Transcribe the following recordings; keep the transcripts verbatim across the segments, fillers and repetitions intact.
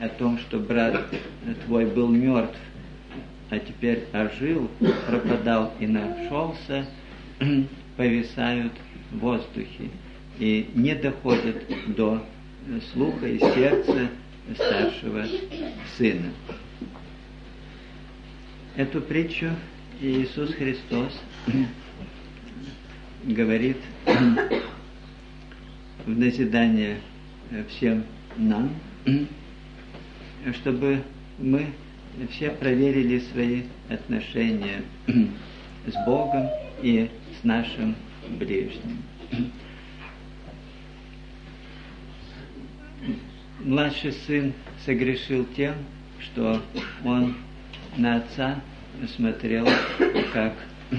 о том, что брат твой был мертв, а теперь ожил, пропадал и нашелся, повисают в воздухе и не доходят до слуха и сердца старшего сына. Эту притчу Иисус Христос говорит в назидание всем нам, чтобы мы все проверили свои отношения с Богом и с нашим ближним. Младший сын согрешил тем, что он на отца смотрел как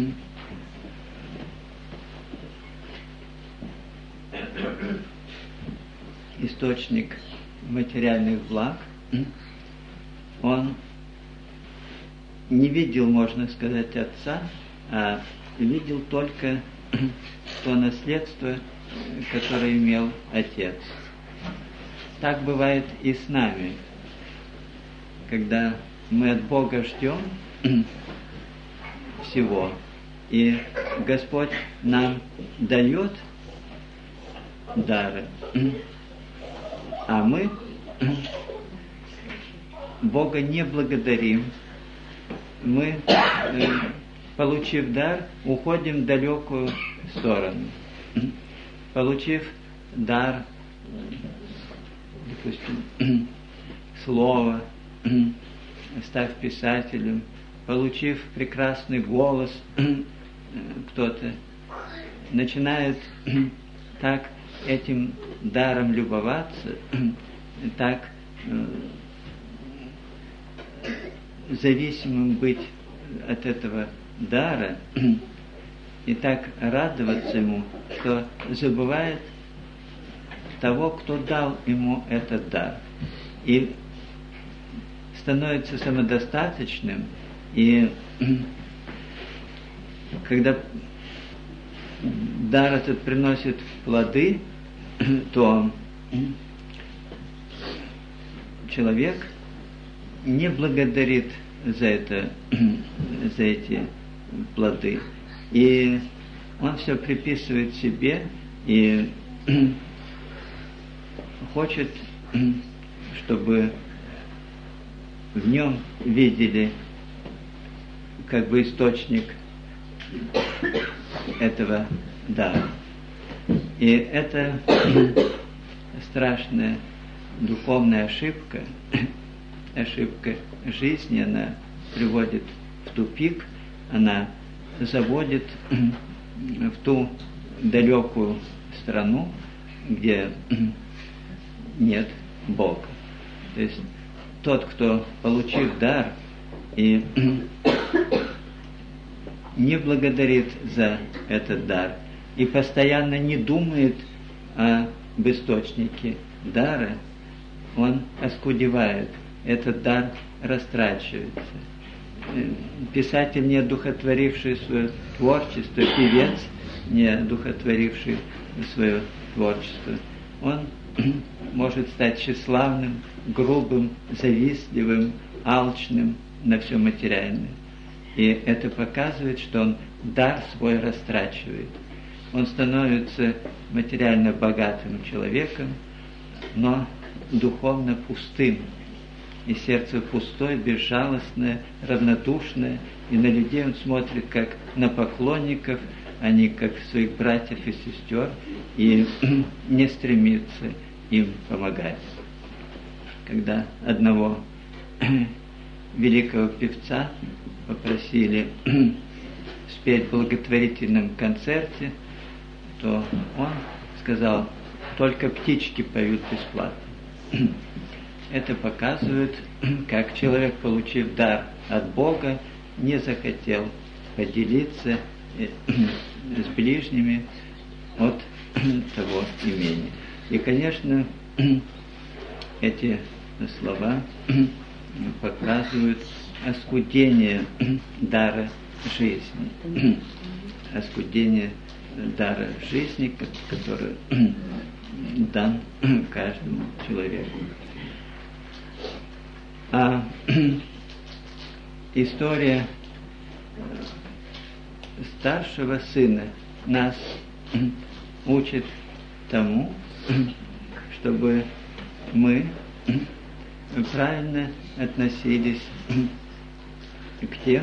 источник материальных благ. Он не видел, можно сказать, отца, а видел только то наследство, которое имел отец. Так бывает и с нами, когда мы от Бога ждем всего, и Господь нам дает дары, а мы Бога не благодарим. Мы, получив дар, уходим в далекую сторону. Получив дар, допустим, слова, став писателем, получив прекрасный голос, кто-то начинает так этим даром любоваться, так зависимым быть от этого дара и так радоваться ему, что забывает того, кто дал ему этот дар, и становится самодостаточным. И когда дар этот приносит плоды, то человек не благодарит за это, за эти плоды, и он все приписывает себе и хочет, чтобы в нем видели как бы источник этого дара. И это страшная духовная ошибка, ошибка жизни, она приводит в тупик, она заводит в ту далекую страну, где нет Бога. То есть тот, кто, получив дар и не благодарит за этот дар и постоянно не думает об источнике дара, он оскудевает, этот дар растрачивается. Писатель, не одухотворивший свое творчество, певец, не одухотворивший свое творчество, он может стать тщеславным, грубым, завистливым, алчным на все материальное. И это показывает, что он дар свой растрачивает. Он становится материально богатым человеком, но духовно пустым. И сердце пустое, безжалостное, равнодушное, и на людей он смотрит как на поклонников, а не как своих братьев и сестер, и не стремится им помогать. Когда одного великого певца попросили спеть в благотворительном концерте, то он сказал: только птички поют бесплатно. Это показывает, как человек, получив дар от Бога, не захотел поделиться с ближними от того имения. И, конечно, эти слова показывают оскудение дара жизни. Оскудение дара жизни, который дан каждому человеку. А история старшего сына нас учит тому, чтобы мы правильно относились к тем,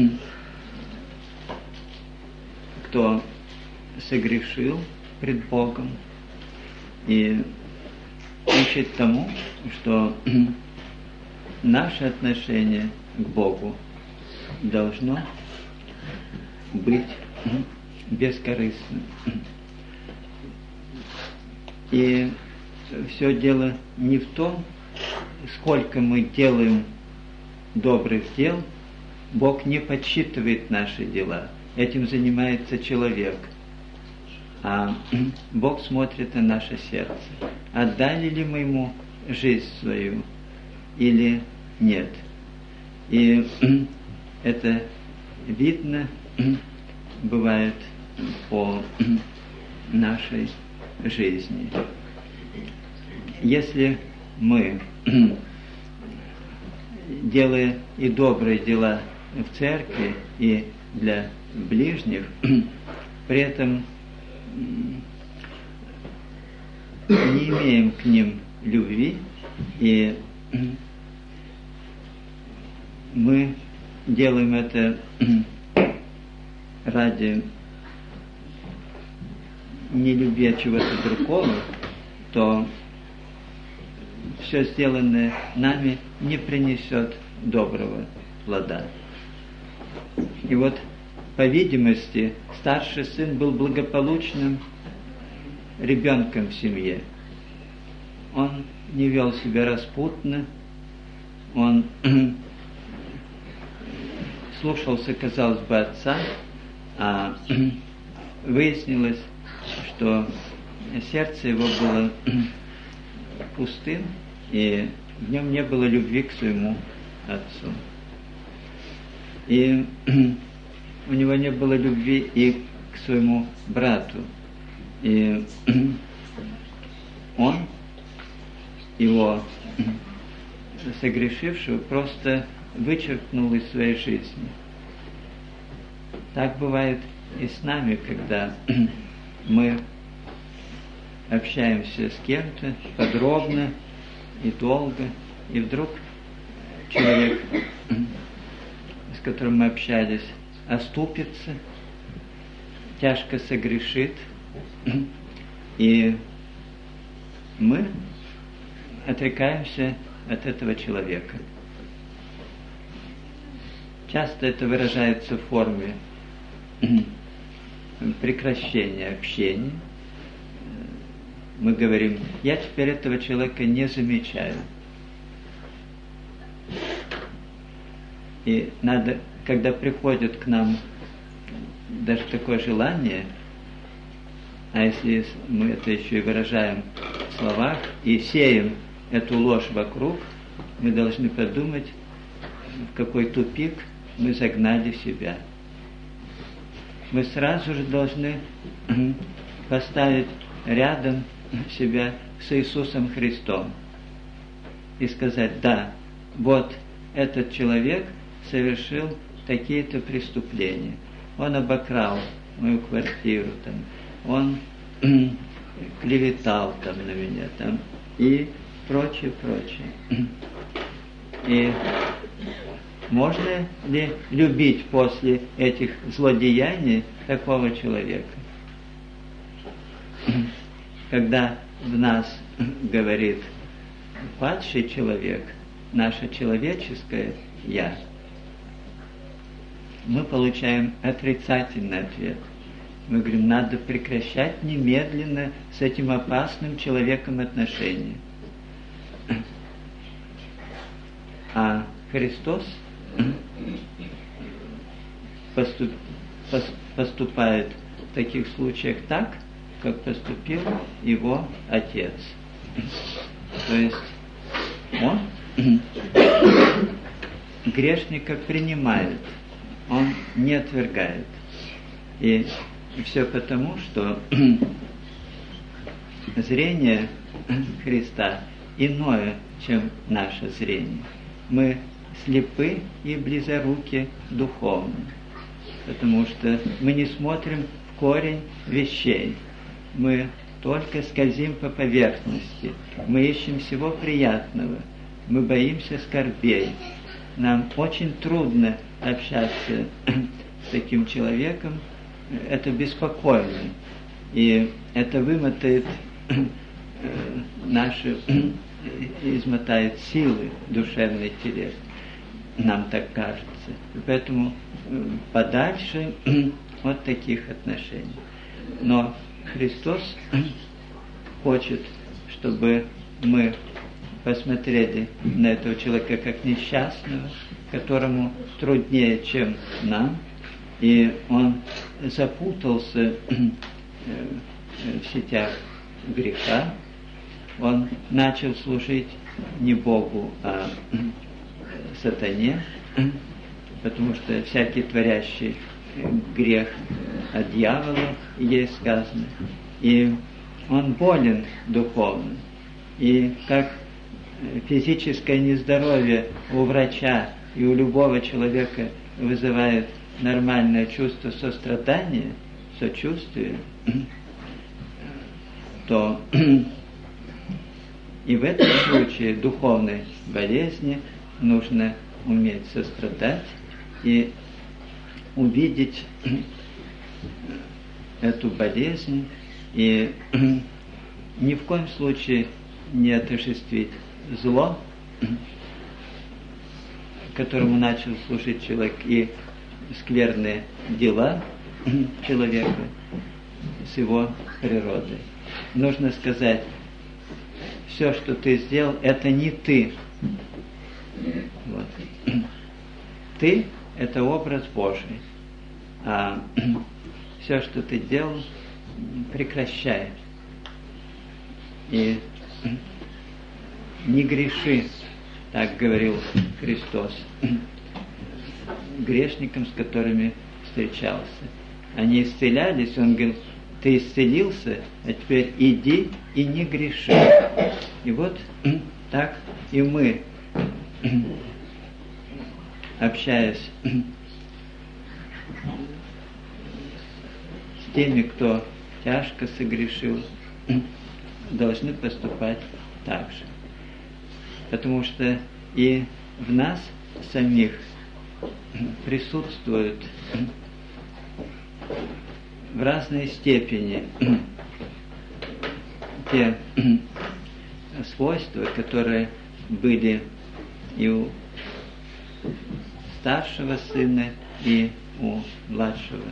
кто согрешил пред Богом, и учит тому, что наше отношение к Богу должно быть бескорыстным. И все дело не в том, сколько мы делаем добрых дел. Бог не подсчитывает наши дела. Этим занимается человек. А Бог смотрит на наше сердце. Отдали ли мы Ему жизнь свою или нет? И это видно бывает по нашей жизни. Если мы, делая и добрые дела в церкви и для ближних, при этом не имеем к ним любви, и мы делаем это ради не любви чего-то другого, то все сделанное нами не принесет доброго плода. И вот, по видимости, старший сын был благополучным ребенком в семье. Он не вел себя распутно, он слушался, казалось бы, отца, а выяснилось, что сердце его было пустым, и в нем не было любви к своему отцу. И у него не было любви и к своему брату. И он, его согрешившего, просто вычеркнул из своей жизни. Так бывает и с нами, когда мы общаемся с кем-то подробно и долго, и вдруг человек, с которым мы общались, оступится, тяжко согрешит, и мы отрекаемся от этого человека. Часто это выражается в форме прекращения общения. Мы говорим: я теперь этого человека не замечаю. И надо, когда приходит к нам даже такое желание, а если мы это еще и выражаем в словах и сеем эту ложь вокруг, мы должны подумать, в какой тупик мы загнали себя. Мы сразу же должны поставить рядом себя с Иисусом Христом и сказать: да, вот этот человек совершил такие-то преступления. Он обокрал мою квартиру, там, он клеветал там на меня, там, и прочее, прочее. И можно ли любить после этих злодеяний такого человека? Когда в нас говорит падший человек, наше человеческое «я», мы получаем отрицательный ответ. Мы говорим: надо прекращать немедленно с этим опасным человеком отношения. А Христос поступ, поступает в таких случаях так, как поступил его Отец. То есть он грешника принимает, он не отвергает. И все потому, что зрение Христа иное, чем наше зрение. мы слепы и близоруки духовно, потому что мы не смотрим в корень вещей, мы только скользим по поверхности, мы ищем всего приятного, мы боимся скорбей. Нам очень трудно общаться с таким человеком, это беспокойно, и это вымотает наши, измотает силы душевной, телесной. Нам так кажется. И поэтому подальше от таких отношений. Но Христос хочет, чтобы мы посмотрели на этого человека как несчастного, которому труднее, чем нам, и он запутался в сетях греха, он начал служить не Богу, а сатане, потому что всякий творящий грех от дьявола, есть сказано, и он болен духовно. И как физическое нездоровье у врача и у любого человека вызывает нормальное чувство сострадания, сочувствия, то и в этом случае духовной болезни нужно уметь сострадать и увидеть эту болезнь и ни в коем случае не отождествить зло, которому начал служить человек, и скверные дела человека с его природой. Нужно сказать, все, что ты сделал, это не ты. Вот. Ты – это образ Божий. А все, что ты делал, прекращай. И не греши, так говорил Христос грешникам, с которыми встречался. Они исцелялись, он говорил, ты исцелился, а теперь иди и не греши. И вот так и мы, общаясь с теми, кто тяжко согрешил, должны поступать так же. Потому что и в нас самих присутствуют в разной степени те свойства, которые были и у старшего сына, и у младшего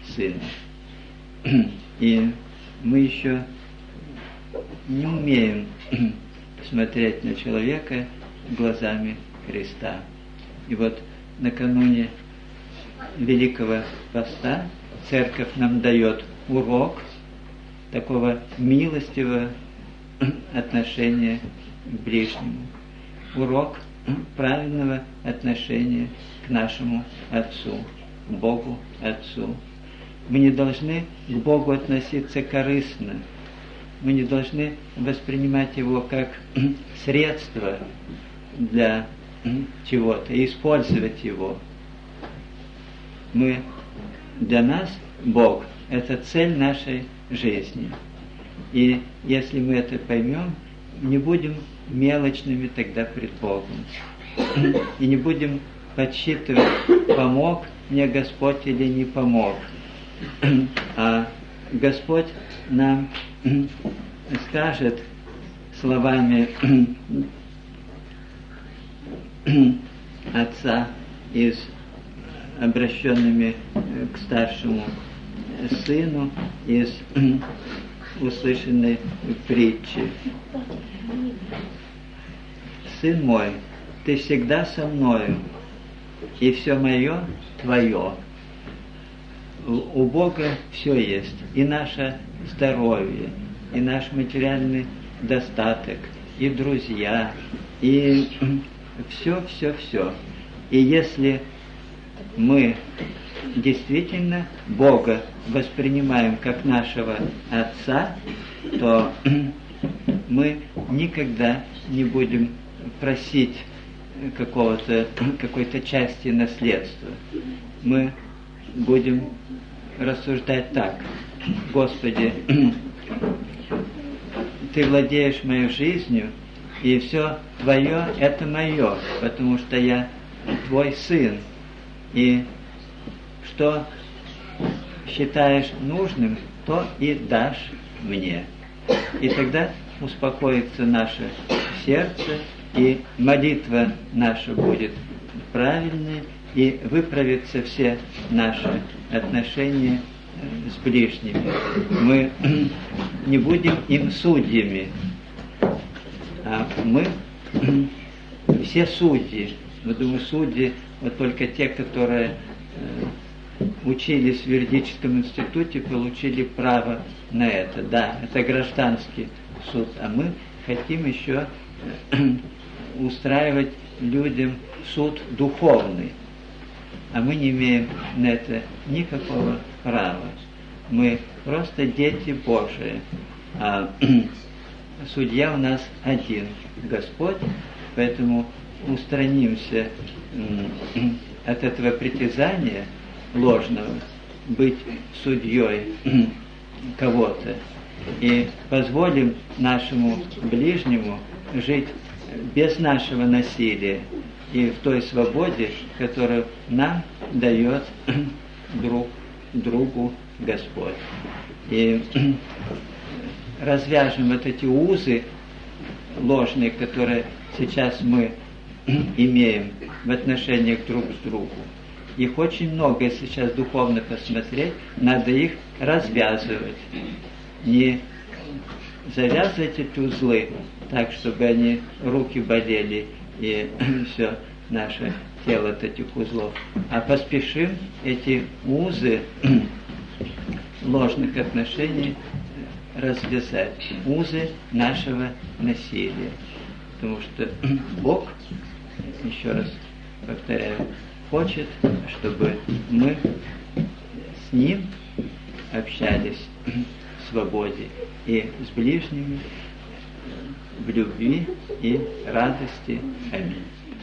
сына. И мы еще не умеем смотреть на человека глазами Христа. И вот накануне Великого Поста Церковь нам дает урок такого милостивого отношения к ближнему, урок правильного отношения к нашему Отцу, Богу Отцу. Мы не должны к Богу относиться корыстно, мы не должны воспринимать Его как средство для чего-то и использовать Его. Мы, для нас Бог – это цель нашей жизни. И если мы это поймем, не будем мелочными тогда пред Богом. И не будем подсчитывать, помог мне Господь или не помог. А Господь нам скажет словами Отца, из обращенными к старшему сыну, из услышанной притчи. Сын мой, ты всегда со мною, и все мое твое. У Бога все есть, и наше здоровье, и наш материальный достаток, и друзья, и все, все, все. И если мы действительно Бога воспринимаем как нашего Отца, то мы никогда не будем просить какого-то, какой-то части наследства. Мы будем рассуждать так: Господи, Ты владеешь моей жизнью, и все Твое – это мое, потому что я Твой сын. И что считаешь нужным, то и дашь мне. И тогда успокоится наше сердце, и молитва наша будет правильной, и выправятся все наши отношения с ближними. Мы не будем им судьями, а мы все судьи. Я думаю, судьи вот только те, которые учились в юридическом институте, получили право на это. Да, это гражданский суд, а мы хотим еще устраивать людям суд духовный. А мы не имеем на это никакого права. Мы просто дети Божии. А судья у нас один, Господь, поэтому устранимся от этого притязания ложного быть судьей кого-то и позволим нашему ближнему жить без нашего насилия и в той свободе, которую нам дает друг другу Господь. И развяжем вот эти узы ложные, которые сейчас мы имеем в отношениях друг с другом. Их очень много, если сейчас духовно посмотреть, надо их развязывать. Не завязывать эти узлы так, чтобы они, руки болели и все наше тело от этих узлов, а поспешим эти узы ложных отношений развязать, узы нашего насилия. Потому что Бог, еще раз повторяю, хочет, чтобы мы с Ним общались в свободе и с ближними в любви и радости. Аминь.